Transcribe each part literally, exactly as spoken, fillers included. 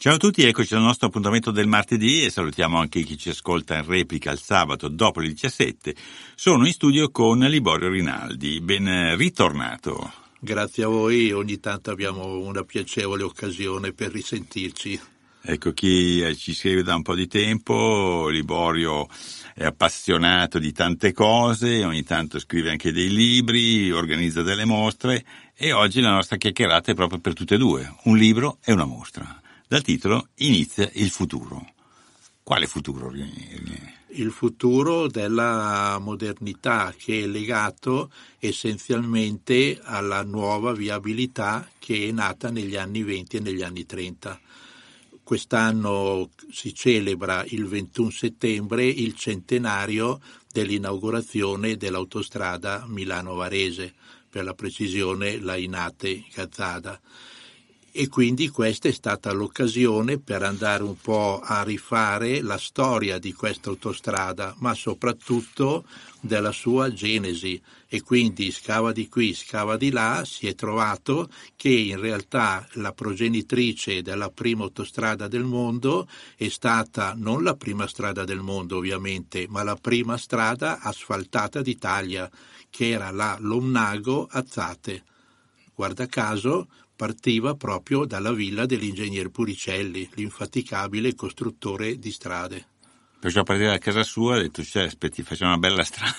Ciao a tutti, eccoci al nostro appuntamento del martedì e salutiamo anche chi ci ascolta in replica il sabato dopo le diciassette. Sono in studio con Liborio Rinaldi, ben ritornato. Grazie a voi, ogni tanto abbiamo una piacevole occasione per risentirci. Ecco, chi ci segue da un po' di tempo, Liborio è appassionato di tante cose, ogni tanto scrive anche dei libri, organizza delle mostre e oggi la nostra chiacchierata è proprio per tutte e due, un libro e una mostra. Dal titolo Inizia il futuro. Quale futuro? Il futuro della modernità, che è legato essenzialmente alla nuova viabilità che è nata negli anni venti e negli anni trenta. Quest'anno si celebra il ventuno settembre il centenario dell'inaugurazione dell'autostrada Milano-Varese, per la precisione la Linate-Gazzada. E quindi questa è stata l'occasione per andare un po' a rifare la storia di questa autostrada, ma soprattutto della sua genesi, e quindi scava di qui, scava di là, si è trovato che in realtà la progenitrice della prima autostrada del mondo è stata non la prima strada del mondo ovviamente, ma la prima strada asfaltata d'Italia, che era la Lomnago-Azzate. Guarda caso, partiva proprio dalla villa dell'ingegner Puricelli, l'infaticabile costruttore di strade. Perciò partire da casa sua ha detto, cioè, aspetti, facciamo una bella strada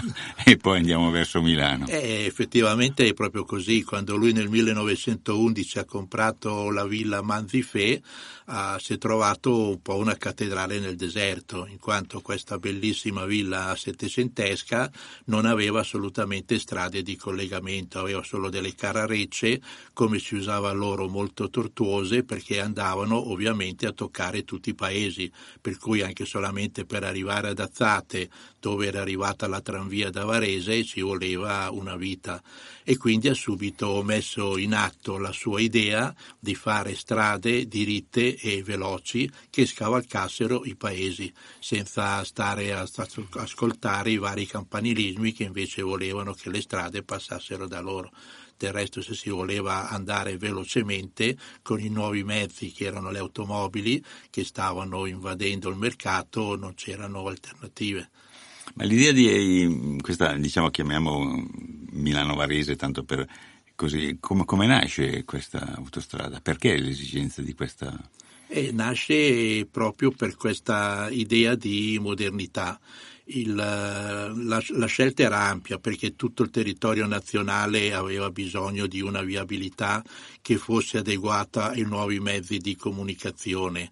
e poi andiamo verso Milano. Eh, effettivamente è proprio così. Quando lui nel millenovecentoundici ha comprato la villa Manzifè, ah, si è trovato un po' una cattedrale nel deserto, in quanto questa bellissima villa settecentesca non aveva assolutamente strade di collegamento, aveva solo delle cararecce, come si usava loro, molto tortuose, perché andavano ovviamente a toccare tutti i paesi, per cui anche solamente per arrivare ad Azzate, dove era arrivata la tranvia da Varese, ci voleva una vita, e quindi ha subito messo in atto la sua idea di fare strade diritte e veloci che scavalcassero i paesi, senza stare a ascoltare i vari campanilismi che invece volevano che le strade passassero da loro. Del resto, se si voleva andare velocemente con i nuovi mezzi che erano le automobili che stavano invadendo il mercato, non c'erano alternative. Ma l'idea di questa, diciamo, chiamiamo Milano-Varese, tanto per così, come, come nasce questa autostrada? Perché l'esigenza di questa? E nasce proprio per questa idea di modernità. Il, la, la scelta era ampia, perché tutto il territorio nazionale aveva bisogno di una viabilità che fosse adeguata ai nuovi mezzi di comunicazione.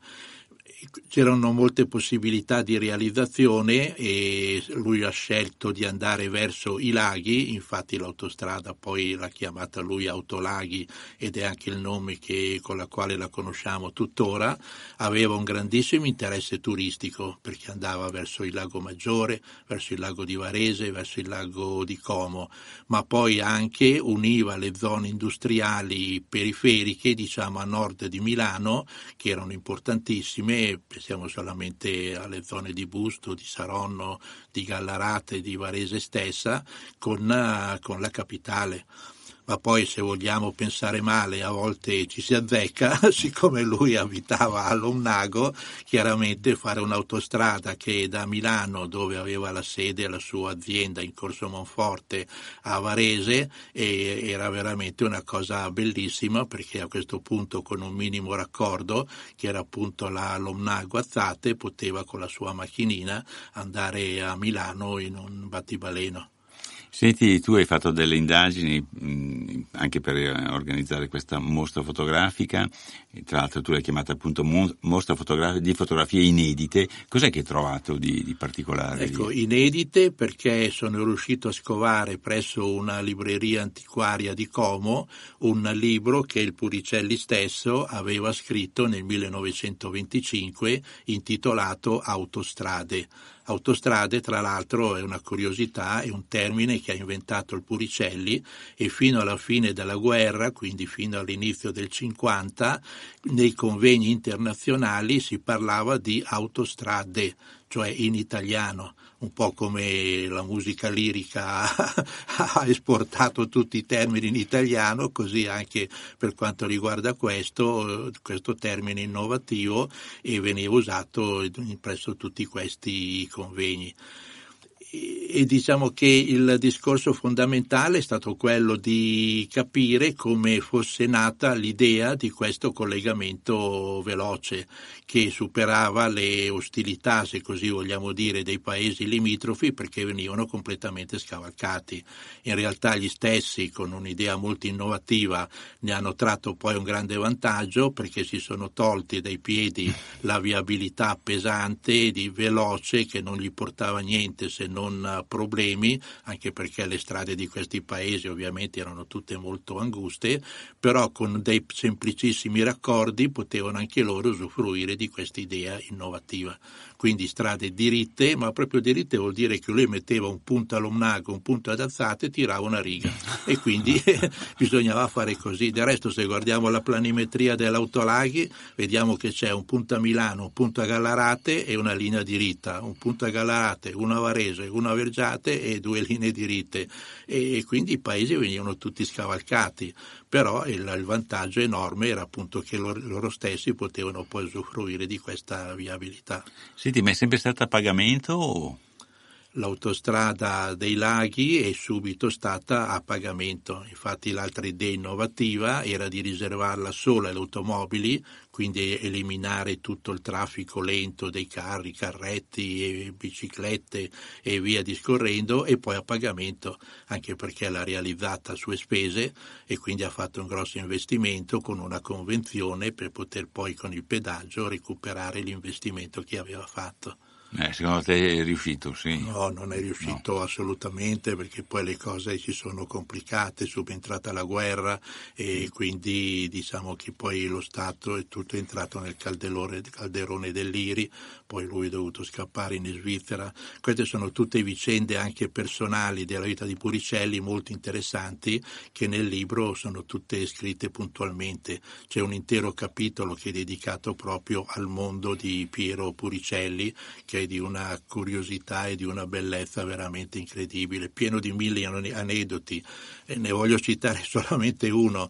C'erano molte possibilità di realizzazione e lui ha scelto di andare verso i laghi, infatti l'autostrada poi l'ha chiamata lui Autolaghi ed è anche il nome che, con la quale la conosciamo tuttora. Aveva un grandissimo interesse turistico perché andava verso il lago Maggiore, verso il lago di Varese, verso il lago di Como, ma poi anche univa le zone industriali periferiche, diciamo a nord di Milano, che erano importantissime. Pensiamo solamente alle zone di Busto, di Saronno, di Gallarate, di Varese stessa, con, con la capitale. Ma poi, se vogliamo pensare male, a volte ci si azzecca, siccome lui abitava a Lomnago, chiaramente fare un'autostrada che da Milano, dove aveva la sede la sua azienda in Corso Monforte, a Varese, e era veramente una cosa bellissima, perché a questo punto, con un minimo raccordo, che era appunto la Lomnago-Azzate, poteva con la sua macchinina andare a Milano in un battibaleno. Senti, tu hai fatto delle indagini mh, anche per organizzare questa mostra fotografica, e tra l'altro tu l'hai chiamata appunto mostra fotografica di fotografie inedite. Cos'è che hai trovato di, di particolare? Ecco, inedite perché sono riuscito a scovare presso una libreria antiquaria di Como un libro che il Puricelli stesso aveva scritto nel millenovecentoventicinque intitolato Autostrade. Autostrade, tra l'altro, è una curiosità, è un termine che ha inventato il Puricelli, e fino alla fine della guerra, quindi fino all'inizio del cinquanta, nei convegni internazionali si parlava di autostrade, cioè in italiano, un po' come la musica lirica ha esportato tutti i termini in italiano, così anche per quanto riguarda questo, questo termine innovativo, e veniva usato presso tutti questi convegni. E diciamo che il discorso fondamentale è stato quello di capire come fosse nata l'idea di questo collegamento veloce che superava le ostilità, se così vogliamo dire, dei paesi limitrofi, perché venivano completamente scavalcati. In realtà gli stessi, con un'idea molto innovativa, ne hanno tratto poi un grande vantaggio, perché si sono tolti dai piedi la viabilità pesante di veloce che non gli portava niente se non problemi, anche perché le strade di questi paesi ovviamente erano tutte molto anguste, però con dei semplicissimi raccordi potevano anche loro usufruire di questa idea innovativa. Quindi strade diritte, ma proprio diritte vuol dire che lui metteva un punto all'omnago, un punto ad alzate e tirava una riga, e quindi bisognava fare così. Del resto, se guardiamo la planimetria dell'autolaghi, vediamo che c'è un punto a Milano, un punto a Gallarate e una linea diritta, un punto a Gallarate, uno a Varese, uno a Vergiate e due linee diritte, e quindi i paesi venivano tutti scavalcati. Però il, il vantaggio enorme era appunto che loro, loro stessi potevano poi usufruire di questa viabilità. Senti, ma è sempre stata a pagamento o? L'autostrada dei laghi è subito stata a pagamento, infatti l'altra idea innovativa era di riservarla solo alle automobili, quindi eliminare tutto il traffico lento dei carri, carretti e biciclette e via discorrendo, e poi a pagamento, anche perché l'ha realizzata a sue spese e quindi ha fatto un grosso investimento con una convenzione per poter poi con il pedaggio recuperare l'investimento che aveva fatto. Eh, secondo te è riuscito, sì? No, non è riuscito no. assolutamente, perché poi le cose si sono complicate, è subentrata la guerra e quindi diciamo che poi lo Stato è tutto entrato nel calderone, calderone dell'I R I, poi lui è dovuto scappare in Svizzera. Queste sono tutte vicende anche personali della vita di Puricelli molto interessanti, che nel libro sono tutte scritte puntualmente. C'è un intero capitolo che è dedicato proprio al mondo di Piero Puricelli, che di una curiosità e di una bellezza veramente incredibile, pieno di mille aneddoti. E ne voglio citare solamente uno.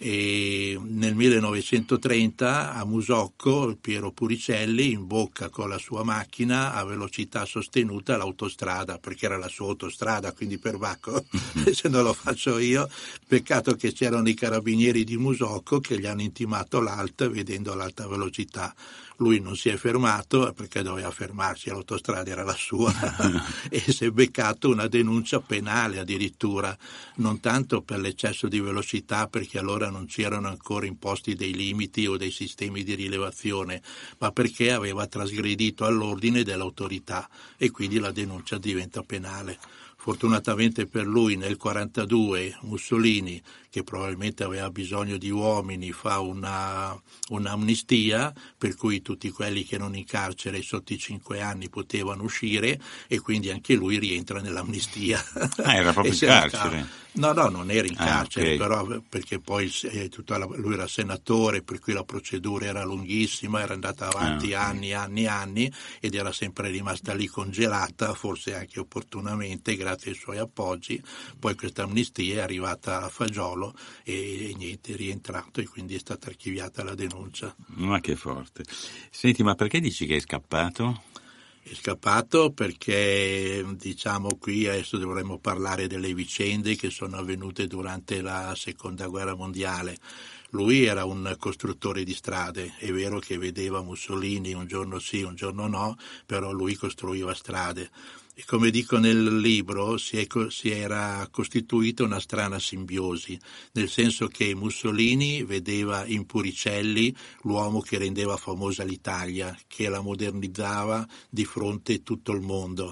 E nel millenovecentotrenta a Musocco Piero Puricelli imbocca con la sua macchina a velocità sostenuta l'autostrada, perché era la sua autostrada, quindi perbacco se non lo faccio io. Peccato che c'erano i carabinieri di Musocco che gli hanno intimato l'alta vedendo l'alta velocità. Lui non si è fermato perché doveva fermarsi, l'autostrada era la sua e si è beccato una denuncia penale addirittura, non tanto per l'eccesso di velocità, perché allora non c'erano ancora imposti dei limiti o dei sistemi di rilevazione, ma perché aveva trasgredito all'ordine dell'autorità, e quindi la denuncia diventa penale. Fortunatamente per lui nel quarantadue Mussolini, che probabilmente aveva bisogno di uomini, fa una, un'amnistia, per cui tutti quelli che erano in carcere sotto i cinque anni potevano uscire, e quindi anche lui rientra nell'amnistia. Ah, era proprio in carcere? No, no, non era in ah, carcere, okay. Però perché poi eh, tutta la, lui era senatore, per cui la procedura era lunghissima, era andata avanti ah, okay. anni, anni, anni, ed era sempre rimasta lì congelata, forse anche opportunamente, grazie ai suoi appoggi. Poi questa amnistia è arrivata a Fagiolo e, e niente, è rientrato, e quindi è stata archiviata la denuncia. Ma che forte. Senti, ma perché dici che è scappato? È scappato perché, diciamo, qui adesso dovremmo parlare delle vicende che sono avvenute durante la seconda guerra mondiale. Lui era un costruttore di strade, è vero che vedeva Mussolini un giorno sì, un giorno no, però lui costruiva strade. E come dico nel libro, si, è, si era costituita una strana simbiosi, nel senso che Mussolini vedeva in Puricelli l'uomo che rendeva famosa l'Italia, che la modernizzava di fronte a tutto il mondo.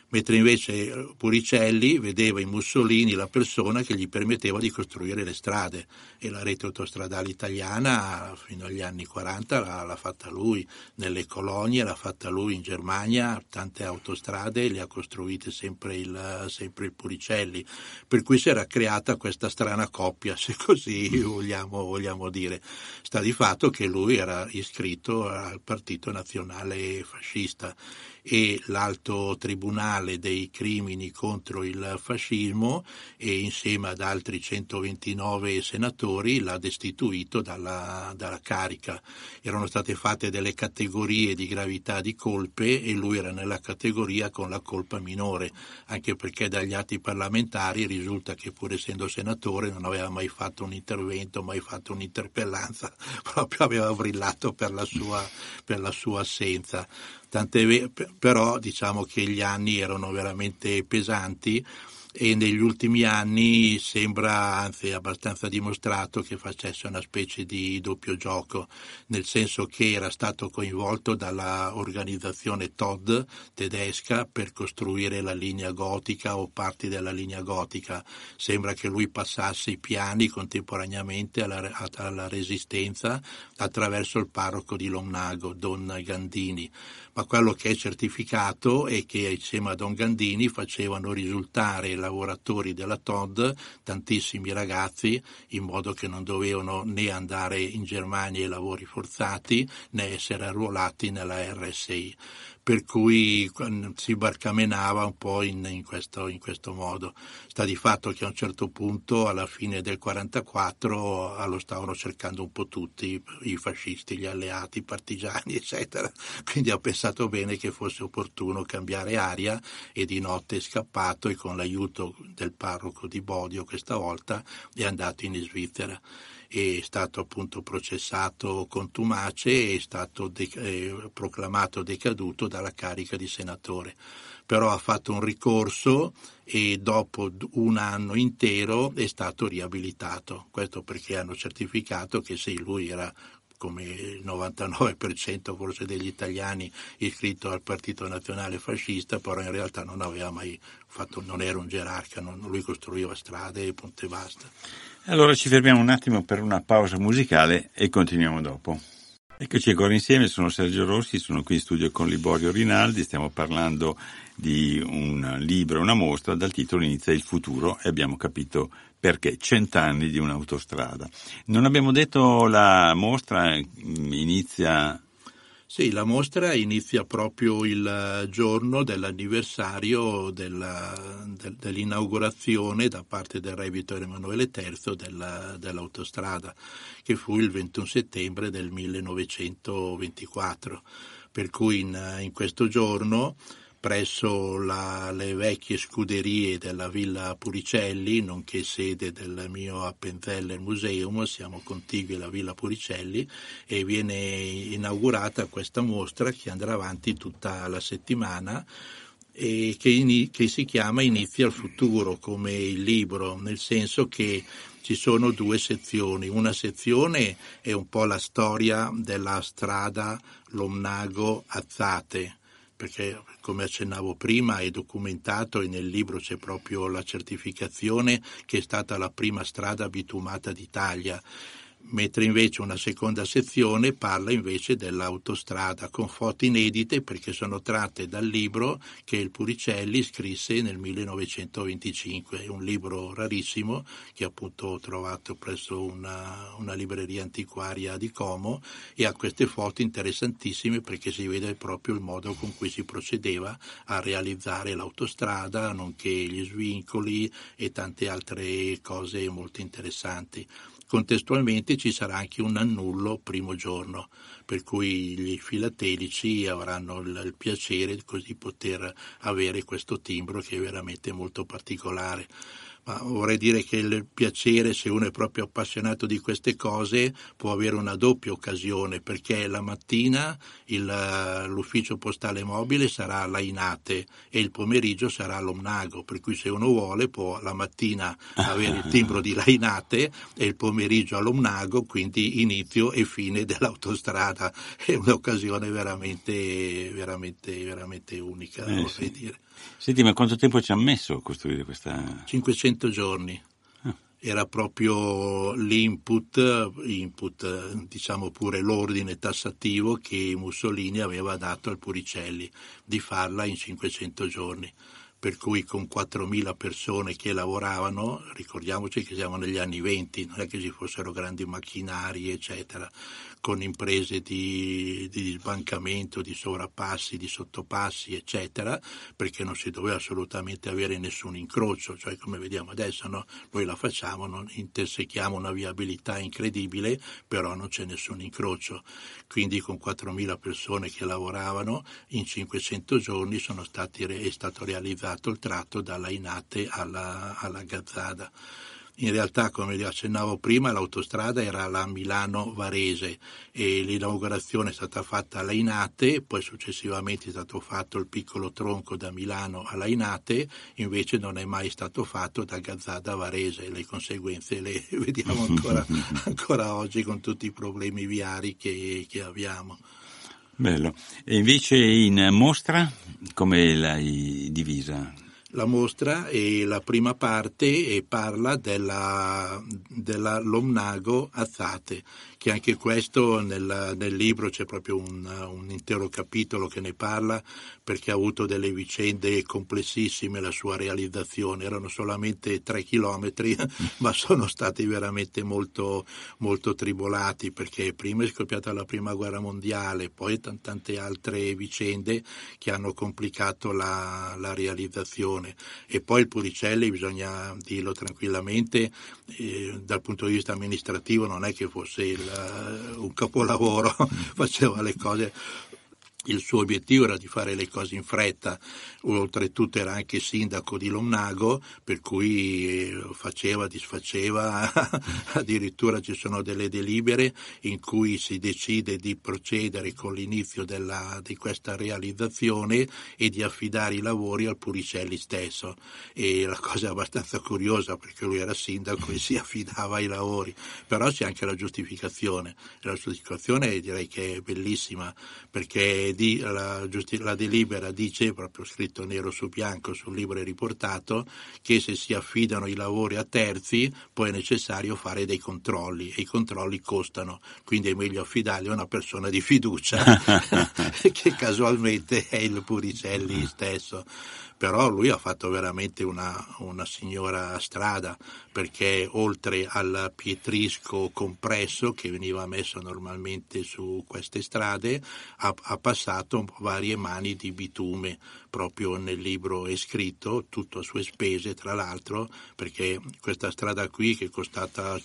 mentre invece Puricelli vedeva in Mussolini la persona che gli permetteva di costruire le strade, e la rete autostradale italiana fino agli anni quaranta l'ha, l'ha fatta lui, nelle colonie l'ha fatta lui, in Germania tante autostrade le ha costruite sempre il, sempre il Puricelli, per cui si era creata questa strana coppia, se così vogliamo, vogliamo dire. Sta di fatto che lui era iscritto al Partito Nazionale Fascista e l'Alto Tribunale dei Crimini contro il Fascismo, e insieme ad altri centoventinove senatori l'ha destituito dalla, dalla carica. Erano state fatte delle categorie di gravità di colpe e lui era nella categoria con la colpa minore, anche perché dagli atti parlamentari risulta che, pur essendo senatore, non aveva mai fatto un intervento, mai fatto un'interpellanza, proprio aveva brillato per la sua, per la sua assenza. Tant'è, però diciamo che gli anni erano veramente pesanti, e negli ultimi anni sembra, anzi abbastanza dimostrato, che facesse una specie di doppio gioco, nel senso che era stato coinvolto dalla organizzazione Todd tedesca per costruire la linea gotica o parti della linea gotica. Sembra che lui passasse i piani contemporaneamente alla, alla Resistenza attraverso il parroco di Lomnago, Don Gandini, ma quello che è certificato è che insieme a Don Gandini facevano risultare lavoratori della Todd tantissimi ragazzi, in modo che non dovevano né andare in Germania ai lavori forzati né essere arruolati nella R S I, per cui si barcamenava un po' in, in, questo, in questo modo. Sta di fatto che a un certo punto, alla fine del quarantaquattro, lo stavano cercando un po' tutti, i fascisti, gli alleati, i partigiani, eccetera, quindi ha pensato bene che fosse opportuno cambiare aria, e di notte è scappato, e con l'aiuto del parroco di Bodio questa volta è andato in Svizzera. È stato appunto processato contumace e è stato de- eh, proclamato decaduto dalla carica di senatore. Però ha fatto un ricorso e dopo un anno intero è stato riabilitato. Questo perché hanno certificato che sì, lui era, come il novantanove per cento forse degli italiani, iscritto al Partito Nazionale Fascista, però in realtà non aveva mai fatto, non era un gerarca, non, lui costruiva strade e punto e basta. Allora ci fermiamo un attimo per una pausa musicale e continuiamo dopo. Eccoci ancora insieme, sono Sergio Rossi, sono qui in studio con Liborio Rinaldi, stiamo parlando di un libro, una mostra dal titolo Inizia il futuro, e abbiamo capito perché, cent'anni di un'autostrada. Non abbiamo detto, la mostra inizia... Sì, la mostra inizia proprio il giorno dell'anniversario della, del, dell'inaugurazione da parte del re Vittorio Emanuele terzo della, dell'autostrada, che fu il ventuno settembre del millenovecentoventiquattro, per cui in, in questo giorno, presso la, le vecchie scuderie della Villa Puricelli, nonché sede del mio Appenzeller Museum, siamo contigui alla Villa Puricelli, e viene inaugurata questa mostra che andrà avanti tutta la settimana, e che, in, che si chiama Inizia il futuro, come il libro, nel senso che ci sono due sezioni. Una sezione è un po' la storia della strada Lomnago-Azzate, perché, come accennavo prima, è documentato e nel libro c'è proprio la certificazione che è stata la prima strada bitumata d'Italia, mentre invece una seconda sezione parla invece dell'autostrada, con foto inedite perché sono tratte dal libro che il Puricelli scrisse nel millenovecentoventicinque. È un libro rarissimo che appunto ho trovato presso una, una libreria antiquaria di Como, e ha queste foto interessantissime perché si vede proprio il modo con cui si procedeva a realizzare l'autostrada, nonché gli svincoli e tante altre cose molto interessanti. Contestualmente ci sarà anche un annullo primo giorno, per cui gli filatelici avranno il, il piacere così poter avere questo timbro che è veramente molto particolare. Ma vorrei dire che il piacere, se uno è proprio appassionato di queste cose, può avere una doppia occasione, perché la mattina il, l'ufficio postale mobile sarà a Lainate e il pomeriggio sarà a Lomnago, per cui se uno vuole può la mattina avere il timbro di Lainate e il pomeriggio a Lomnago, quindi inizio e fine dell'autostrada. È un'occasione veramente, veramente, veramente unica, Eh, vorrei sì. dire. Senti, ma quanto tempo ci ha messo a costruire questa... cinquecento giorni. Ah. Era proprio l'input, input, diciamo pure l'ordine tassativo che Mussolini aveva dato al Puricelli di farla in cinquecento giorni. Per cui con quattromila persone che lavoravano, ricordiamoci che siamo negli anni venti, non è che ci fossero grandi macchinari, eccetera, con imprese di, di sbancamento, di sovrappassi, di sottopassi, eccetera, perché non si doveva assolutamente avere nessun incrocio, cioè come vediamo adesso, no? Noi la facciamo, no? Intersechiamo una viabilità incredibile, però non c'è nessun incrocio. Quindi con quattromila persone che lavoravano, in cinquecento giorni sono stati, è stato realizzato il tratto dalla Lainate alla, alla Gazzada. In realtà, come vi accennavo prima, l'autostrada era la Milano-Varese e l'inaugurazione è stata fatta a Lainate, poi successivamente è stato fatto il piccolo tronco da Milano a Lainate, invece non è mai stato fatto da Gazzada a Varese, le conseguenze le vediamo ancora, ancora oggi con tutti i problemi viari che, che abbiamo. Bello. E invece in mostra come l'hai divisa? La mostra è la prima parte e parla della, della Lomnago Azzate, che anche questo nel, nel libro c'è proprio un, un intero capitolo che ne parla, perché ha avuto delle vicende complessissime la sua realizzazione. Erano solamente tre chilometri, ma sono stati veramente molto, molto tribolati, perché prima è scoppiata la prima guerra mondiale, poi t- tante altre vicende che hanno complicato la, la realizzazione. E poi il Puricelli, bisogna dirlo tranquillamente, eh, dal punto di vista amministrativo non è che fosse il, un capolavoro, faceva le cose. Il suo obiettivo era di fare le cose in fretta, oltretutto era anche sindaco di Lomnago, per cui faceva, disfaceva, addirittura ci sono delle delibere in cui si decide di procedere con l'inizio della, di questa realizzazione e di affidare i lavori al Puricelli stesso. E la cosa è abbastanza curiosa perché lui era sindaco e si affidava ai lavori, però c'è anche la giustificazione. La giustificazione direi che è bellissima, perché Di, la, la delibera dice, proprio scritto nero su bianco sul libro è riportato, che se si affidano i lavori a terzi poi è necessario fare dei controlli e i controlli costano, quindi è meglio affidarli a una persona di fiducia che casualmente è il Puricelli stesso. Però lui ha fatto veramente una, una signora strada, perché oltre al pietrisco compresso che veniva messo normalmente su queste strade ha, ha passato varie mani di bitume, proprio nel libro è scritto, tutto a sue spese tra l'altro, perché questa strada qui che è costata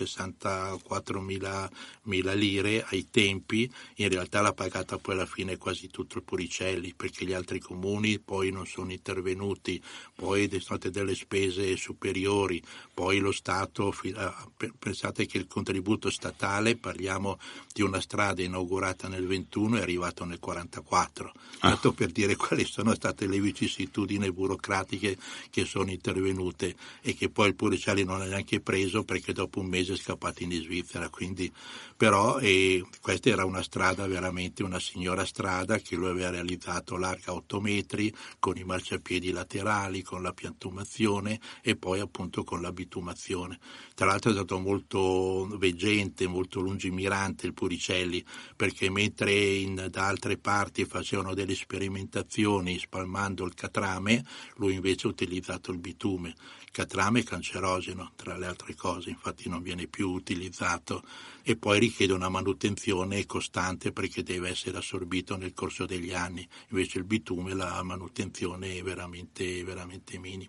centosessantaquattromila lire ai tempi, in realtà l'ha pagata poi alla fine quasi tutto il Puricelli, perché gli altri comuni poi non sono intervenuti, poi sono state delle spese superiori, poi lo Stato, pensate che il contributo statale, parliamo di una strada inaugurata nel ventuno, è arrivato nel quarantaquattro, ah. Tanto per dire quali sono state le vicissitudini burocratiche che sono intervenute e che poi il Puricelli non ha neanche preso perché dopo un mese è scappato in Svizzera, quindi però eh, questa era una strada veramente una signora strada che lui aveva realizzato larga otto metri con i marciapiedi laterali, con la piantumazione e poi appunto con la bitumazione. Tra l'altro è stato molto veggente, molto lungimirante il Puricelli, perché mentre in, da altre parti facevano delle sperimentazioni spalmando il catrame, lui invece ha utilizzato il bitume. Il catrame è cancerogeno, tra le altre cose, infatti non viene più utilizzato e poi richiede una manutenzione costante perché deve essere assorbito nel corso degli anni, invece il bitume la manutenzione è veramente, veramente minima.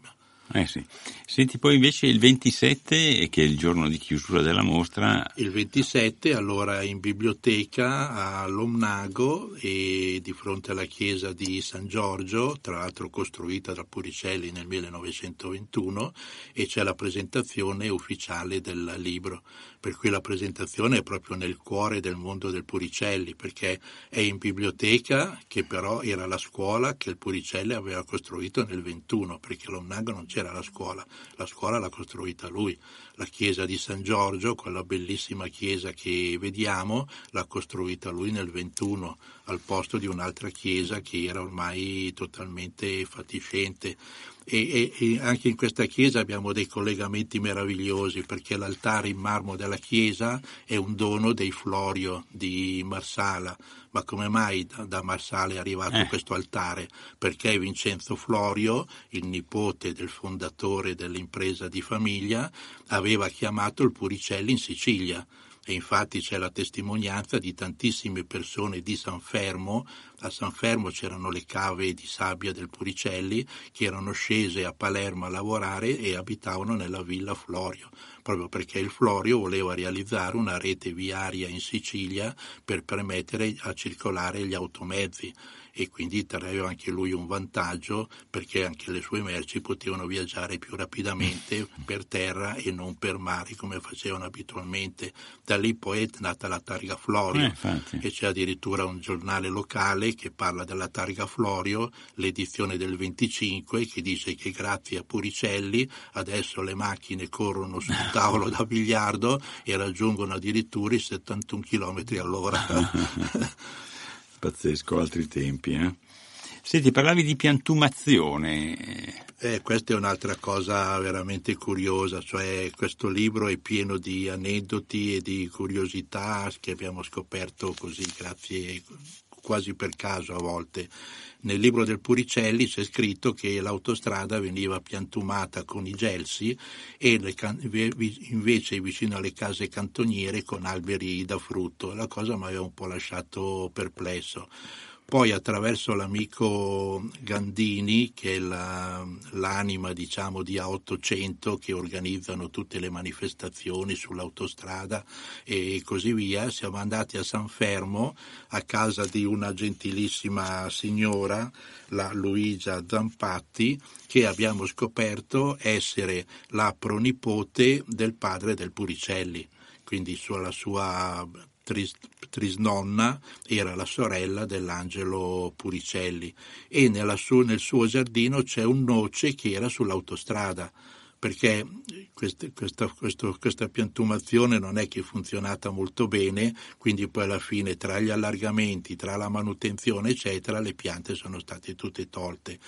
Eh sì. Senti, poi invece il ventisette, che è il giorno di chiusura della mostra. Il ventisette, allora in biblioteca a Lomnago e di fronte alla chiesa di San Giorgio, tra l'altro costruita da Puricelli nel millenovecentoventuno, e c'è la presentazione ufficiale del libro. Per cui la presentazione è proprio nel cuore del mondo del Puricelli, perché è in biblioteca, che però era la scuola che il Puricelli aveva costruito nel ventuno, perché a Lomnago non c'era la scuola, la scuola l'ha costruita lui. La chiesa di San Giorgio, quella bellissima chiesa che vediamo, l'ha costruita lui nel ventuno, al posto di un'altra chiesa che era ormai totalmente fatiscente. E, e, e anche in questa chiesa abbiamo dei collegamenti meravigliosi, perché l'altare in marmo della chiesa è un dono dei Florio di Marsala. Ma come mai da, da Marsala è arrivato eh. questo altare? Perché Vincenzo Florio, il nipote del fondatore dell'impresa di famiglia, aveva chiamato il Puricelli in Sicilia. E infatti c'è la testimonianza di tantissime persone di San Fermo. A San Fermo c'erano le cave di sabbia del Puricelli, che erano scese a Palermo a lavorare e abitavano nella villa Florio, proprio perché il Florio voleva realizzare una rete viaria in Sicilia per permettere a circolare gli automezzi, e quindi traeva anche lui un vantaggio, perché anche le sue merci potevano viaggiare più rapidamente per terra e non per mare come facevano abitualmente. Da lì poi è nata la targa Florio, eh, e c'è addirittura un giornale locale che parla della targa Florio, l'edizione del venticinque, che dice che grazie a Puricelli adesso le macchine corrono sul tavolo da biliardo e raggiungono addirittura i settantuno chilometri all'ora. Pazzesco, altri tempi, eh? Senti, parlavi di piantumazione. Eh, questa è un'altra cosa veramente curiosa, cioè questo libro è pieno di aneddoti e di curiosità che abbiamo scoperto così, grazie, quasi per caso a volte. Nel libro del Puricelli c'è scritto che l'autostrada veniva piantumata con i gelsi e le can- invece vicino alle case cantoniere con alberi da frutto. La cosa mi aveva un po' lasciato perplesso. Poi attraverso l'amico Gandini, che è la, l'anima diciamo di A ottocento, che organizzano tutte le manifestazioni sull'autostrada e così via, siamo andati a San Fermo a casa di una gentilissima signora, la Luigia Zampatti, che abbiamo scoperto essere la pronipote del padre del Puricelli, quindi sulla sua Tris, trisnonna era la sorella dell'Angelo Puricelli, e nella su, nel suo giardino c'è un noce che era sull'autostrada, perché queste, questa, questo, questa piantumazione non è che è funzionata molto bene, quindi poi alla fine tra gli allargamenti, tra la manutenzione eccetera, le piante sono state tutte tolte.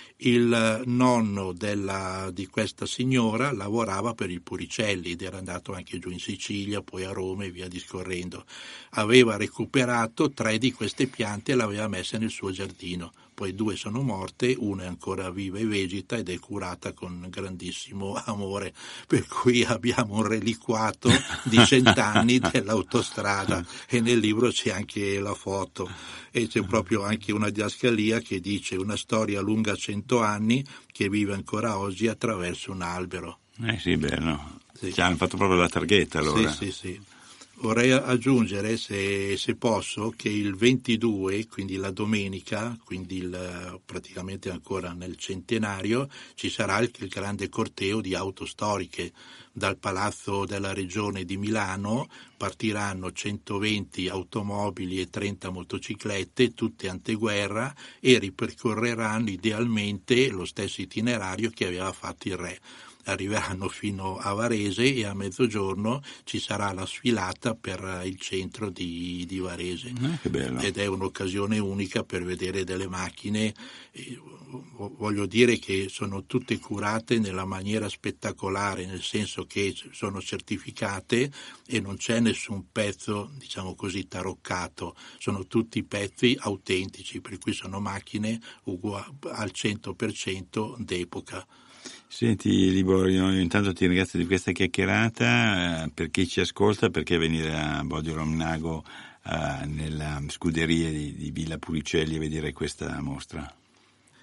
Il nonno della, di questa signora lavorava per il Puricelli ed era andato anche giù in Sicilia, poi a Roma e via discorrendo. Aveva recuperato tre di queste piante e le aveva messe nel suo giardino. Poi due sono morte, una è ancora viva e vegeta ed è curata con grandissimo amore, per cui abbiamo un reliquato di cent'anni dell'autostrada, e nel libro c'è anche la foto e c'è proprio anche una didascalia che dice una storia lunga cento anni che vive ancora oggi attraverso un albero. Eh sì, bello. Sì. Ci hanno fatto proprio la targhetta allora. Sì, sì, sì. Vorrei aggiungere, se, se posso, che il ventidue, quindi la domenica, quindi il, praticamente ancora nel centenario, ci sarà il, il grande corteo di auto storiche. Dal Palazzo della Regione di Milano partiranno centoventi automobili e trenta motociclette, tutte anteguerra, e ripercorreranno idealmente lo stesso itinerario che aveva fatto il re. Arriveranno fino a Varese e a mezzogiorno ci sarà la sfilata per il centro di, di Varese. Eh, che bello. Ed è un'occasione unica per vedere delle macchine, eh, voglio dire che sono tutte curate nella maniera spettacolare, nel senso che sono certificate e non c'è nessun pezzo, diciamo così, taroccato, sono tutti pezzi autentici, per cui sono macchine uguali al cento per cento d'epoca. Senti Liborio, io intanto ti ringrazio di questa chiacchierata. Eh, per chi ci ascolta, perché venire a Bodio Lomnago eh, nella scuderia di, di Villa Puricelli a vedere questa mostra?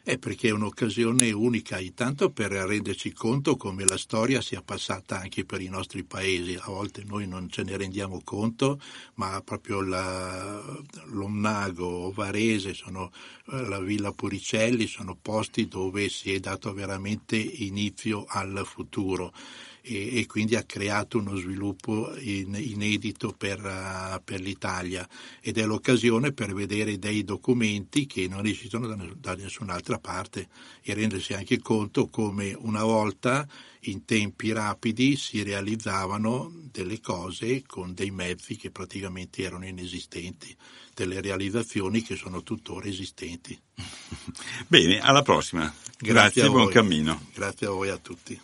È perché è un'occasione unica, intanto per renderci conto come la storia sia passata anche per i nostri paesi. A volte noi non ce ne rendiamo conto, ma proprio la, Lomnago, Varese, sono, la Villa Puricelli sono posti dove si è dato veramente inizio al futuro. E, e quindi ha creato uno sviluppo in, inedito per, uh, per l'Italia, ed è l'occasione per vedere dei documenti che non esistono da, da nessun'altra parte e rendersi anche conto come una volta in tempi rapidi si realizzavano delle cose con dei mezzi che praticamente erano inesistenti, delle realizzazioni che sono tuttora esistenti. Bene, alla prossima. Grazie, Grazie e buon cammino. Grazie a voi, a tutti.